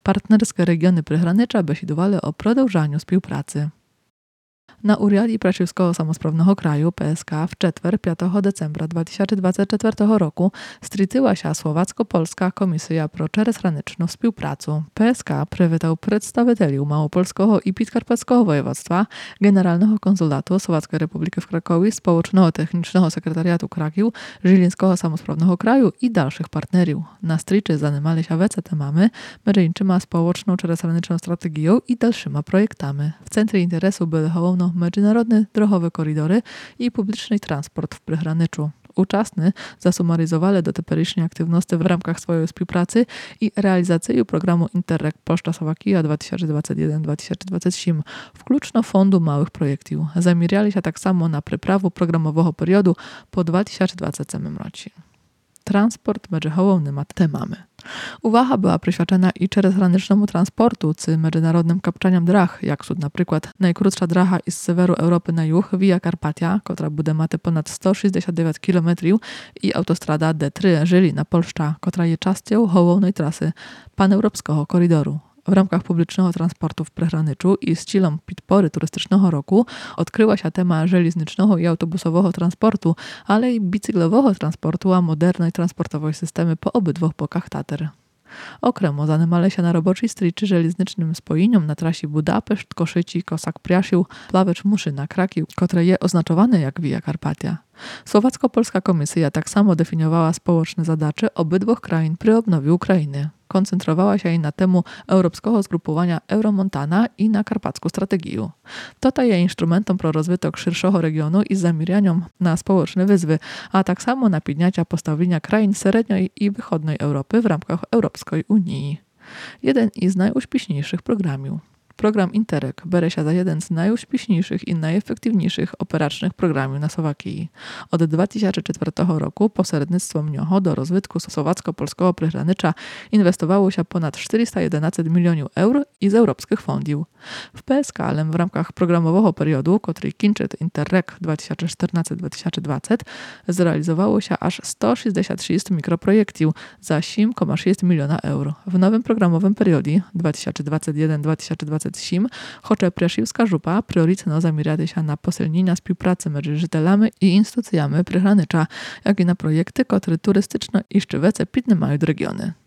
Партнерські регіони пригранича бесідували о продовжанню співпраці. Na Uriadi Prasiłskiego Samospravnego Kraju PSK w czwartek 5 decembra 2024 roku stricyła się Słowacko-Polska Komisja pro Czteresranyczną Współpracę. PSK przywitał przedstawicieli Małopolskiego i Podkarpackiego Województwa, Generalnego Konsulatu Słowackiej Republiki w Krakowie, Społecznego Technicznego Sekretariatu Kraków, Żylińskiego Samospravnego Kraju i dalszych partnerów. Na striczy zanimali się wece temami, mierzyńczyma społeczną czteresranyczną strategią i dalszyma projektami. W centrum interesu były hołowno międzynarodne drogowe koridory i publiczny transport w Przygraniczu. Uczestnicy zasumaryzowali dotychczasowe aktywności w ramach swojej współpracy i realizacji programu Interreg Polska-Słowakija 2021-2027, wkluczno Fondu Małych Projektów. Zamierzali się tak samo na przyprawę programowego periodu po 2027 roku. Transport między hołownymi temami. Uwaga była przyświadczona i czteresranycznemu transportu, czy międzynarodnym kapczaniom drah, jak są na przykład najkrótsza draha z seweru Europy na juh, Via Carpatia, która bude mati ponad 169 km i autostrada D3 Żylina-Polszcza, która jest częścią hołownej trasy paneuropejskiego koridoru. W ramach publicznego transportu w Przygraniczu i z cilem podpory turystycznego roku odkryła się tema żelaznicznego i autobusowego transportu, ale i bicyklowego transportu, a modernej transportowej systemy po obydwu bokach Tater. Okremo zanimali się na roboczej striczy żelaznicznym spojeniom na trasie Budapeszt-Koszyci-Kosak-Priasił, Plawecz-Muszyna-Kraków, które jest oznaczone jak Via Carpatia. Słowacko-Polska Komisja tak samo definiowała społeczne zadacze obydwu krajów przy odnowie Ukrainy. Koncentrowała się na temu europejskiego zgrupowania Euromontana i na karpacką strategię. To jest instrumentem pro rozwytok szerszego regionu i zamierzaniem na społeczne wyzwy, a tak samo na podnięcia postawienia krajów średniej i wschodniej Europy w ramach Europejskiej Unii. Jeden z najuśpieszniejszych programów. Program Interreg bierze się za jeden z najuśpieszniejszych i najefektywniejszych operacznych programów na Słowakii. Od 2004 roku pośrednictwo mnioho do rozwitku słowacko-polskiego przygranicza inwestowało się ponad 411 milionów euro z europejskich fondów. W PSK, ale w ramach programowego periodu, który kończy Interreg 2014-2020, zrealizowało się aż 166 mikroprojektów za 7,6 miliona euro. W nowym programowym periodzie 2021-2027 chociaż Prasiłska Żupa priorytetno zamierza się na posilnienie współpracy między żytelami i instytucjami Przygranicza, jak i na projekty, które turystyczno i szczywece pitne mają regiony.